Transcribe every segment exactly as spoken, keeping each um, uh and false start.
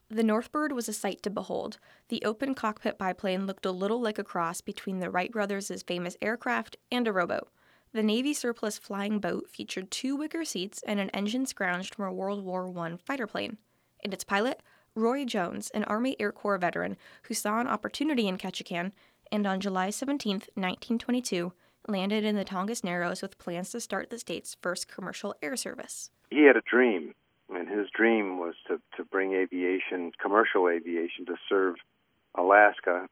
The Northbird was a sight to behold. The open cockpit biplane looked a little like a cross between the Wright brothers' famous aircraft and a rowboat. The Navy surplus flying boat featured two wicker seats and an engine scrounged from a World War One fighter plane. And its pilot, Roy Jones, an Army Air Corps veteran who saw an opportunity in Ketchikan, and on July seventeenth, nineteen twenty-two, landed in the Tongass Narrows with plans to start the state's first commercial air service. He had a dream, and his dream was to, to bring aviation, commercial aviation, to serve Alaska.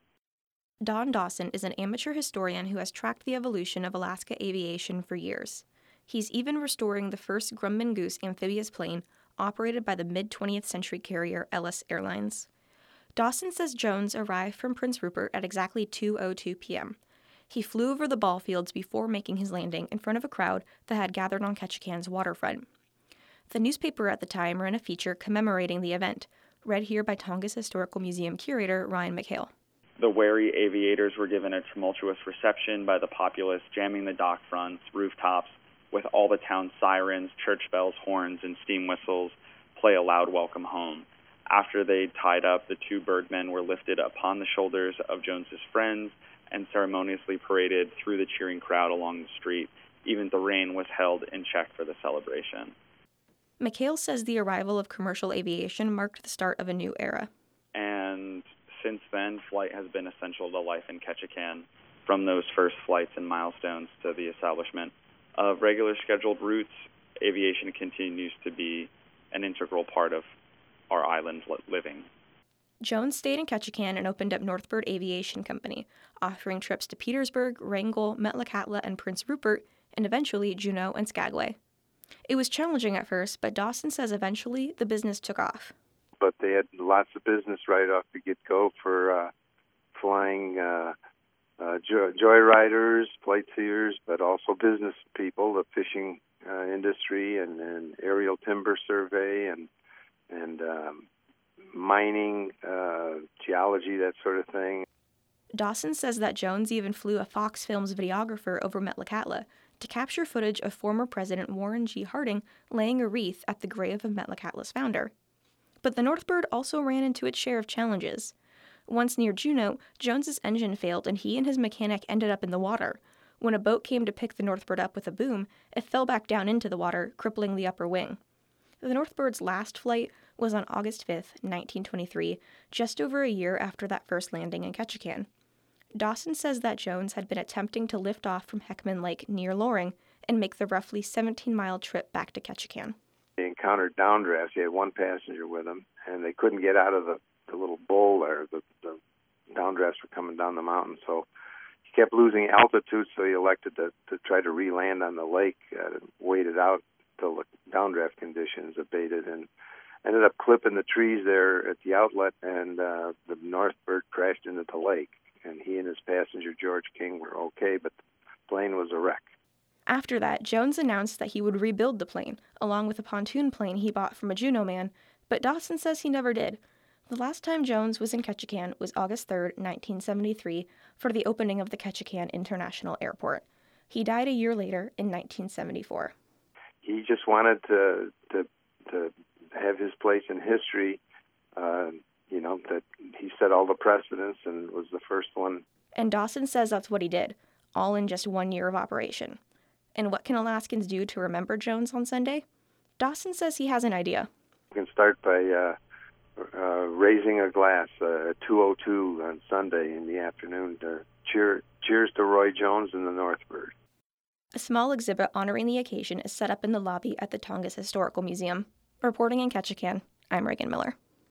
Don Dawson is an amateur historian who has tracked the evolution of Alaska aviation for years. He's even restoring the first Grumman Goose amphibious plane operated by the mid-twentieth century carrier Ellis Airlines. Dawson says Jones arrived from Prince Rupert at exactly two oh two p.m. He flew over the ball fields before making his landing in front of a crowd that had gathered on Ketchikan's waterfront. The newspaper at the time ran a feature commemorating the event, read here by Tongass Historical Museum curator Ryan McHale. The wary aviators were given a tumultuous reception by the populace, jamming the dock fronts, rooftops, with all the town's sirens, church bells, horns, and steam whistles play a loud welcome home. After they tied up, the two birdmen were lifted upon the shoulders of Jones's friends and ceremoniously paraded through the cheering crowd along the street. Even the rain was held in check for the celebration. McHale says the arrival of commercial aviation marked the start of a new era. And since then, flight has been essential to life in Ketchikan, from those first flights and milestones to the establishment of regular scheduled routes. Aviation continues to be an integral part of our island living. Jones stayed in Ketchikan and opened up Northbird Aviation Company, offering trips to Petersburg, Wrangell, Metlakatla, and Prince Rupert, and eventually Juneau and Skagway. It was challenging at first, but Dawson says eventually the business took off. But they had lots of business right off the get-go for uh, flying uh, uh, joy- joyriders, sightseers, but also business people, the fishing uh, industry and, and aerial timber survey and and um, mining, uh, geology, that sort of thing. Dawson says that Jones even flew a Fox Films videographer over Metlakatla to capture footage of former President Warren G. Harding laying a wreath at the grave of Metlakatla's founder. But the Northbird also ran into its share of challenges. Once near Juneau, Jones's engine failed and he and his mechanic ended up in the water. When a boat came to pick the Northbird up with a boom, it fell back down into the water, crippling the upper wing. The Northbird's last flight was on August fifth, nineteen twenty-three, just over a year after that first landing in Ketchikan. Dawson says that Jones had been attempting to lift off from Heckman Lake near Loring and make the roughly seventeen-mile trip back to Ketchikan. They encountered downdrafts. He had one passenger with him, and they couldn't get out of the, the little bowl there. The, the downdrafts were coming down the mountain, so he kept losing altitude, so he elected to, to try to re-land on the lake uh, and waited out till the downdraft conditions abated, and ended up clipping the trees there at the outlet, and uh, the Northbird crashed into the lake. And he and his passenger, George King, were okay, but the plane was a wreck. After that, Jones announced that he would rebuild the plane, along with a pontoon plane he bought from a Juneau man, but Dawson says he never did. The last time Jones was in Ketchikan was August third, nineteen seventy-three, for the opening of the Ketchikan International Airport. He died a year later in nineteen seventy-four. He just wanted to to, to have his place in history, uh, you know, that he set all the precedents and was the first one. And Dawson says that's what he did, all in just one year of operation. And what can Alaskans do to remember Jones on Sunday? Dawson says he has an idea. We can start by uh, uh, raising a glass uh, at two oh two on Sunday in the afternoon to cheer, cheers to Roy Jones and the Northbird. A small exhibit honoring the occasion is set up in the lobby at the Tongass Historical Museum. Reporting in Ketchikan, I'm Reagan Miller.